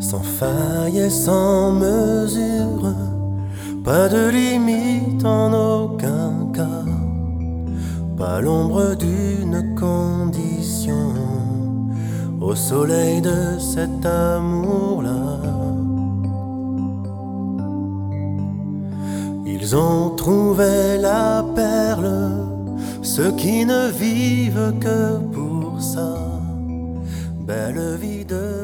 sans faille et sans mesure, pas de limite en aucun cas, pas l'ombre d'une condition au soleil de cet amour-là. Ils ont trouvé la perle, ceux qui ne vivent que pour ça, belle vie de